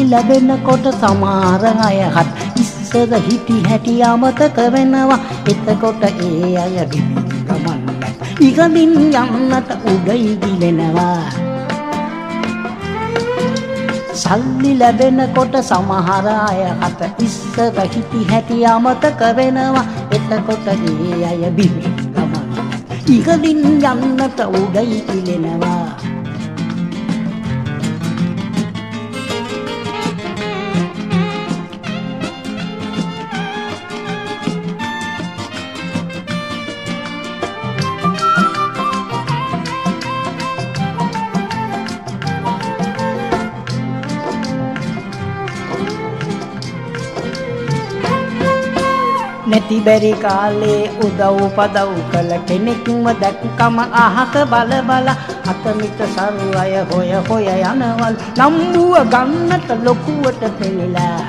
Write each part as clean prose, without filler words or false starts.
ලැබෙනකොට සමහර අයහත් ඉස්සර හිටි හැටි අමතක වෙනවා. එතකොට ඒ අය ගමන් ඉහළින් යන්නට උඩයි ගිලෙනවා. සල්ලි ලැබෙනකොට සමහර අයහත් ඉස්සර හිටි හැටි අමතක වෙනවා. එතකොට ඒ අය ගමන් ඉහළින් යන්නට උඩයි ගිලෙනවා. නැති බැරි කාලේ උදව් පදව් කළ කෙනෙක්ම දැක්කම අහක බල බල අතමිට සරු අය හොය හොය යනවල් නම්බුව ගන්නට ලොකුවට පෙනිලා.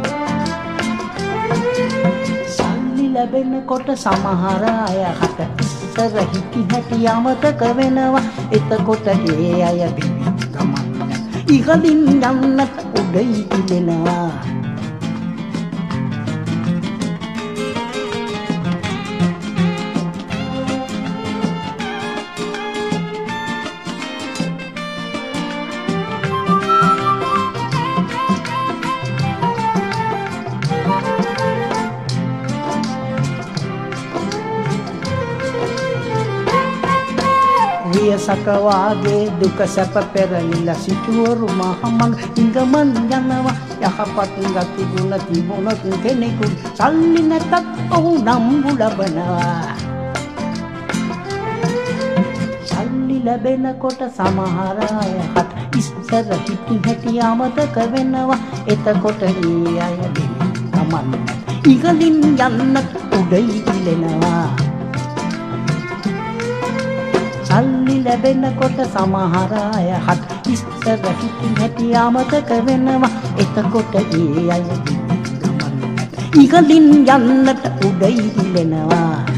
සල්ලි ලැබෙනකොට සමහර අය හත ඉස්සර හිටි හැටි අමතක වෙනවා. එතකොට ඒ අය ගමන් ඉහළින් යන්නට උඩයි ගිලෙනවා. වියසක වාගේ දුක සැප පෙරලිලා සිටුවරු මහමන් ඉඟමන් යනවා. යහපත් ගති ගුණ තිබුණොත් කෙනෙකු සල්ලි නැතත් ඔහු නම්බු ලබනවා. සල්ලි ලැබෙනකොට සමහර අයහත් ඉස්සර හිටි හැටි අමතක වෙනවා. එතකොට ඒ අය ගමන් ඉහළින් යන්නට උඩයි ගිලෙනවා. සල්ලි ලැබෙනකොට සමහර අයහත් ඉස්සර හිටි හැටි අමතක වෙනවා. එතකොට ඒ අය ගමන් ඉහළින් යන්නට උඩයි ගිලෙනවා.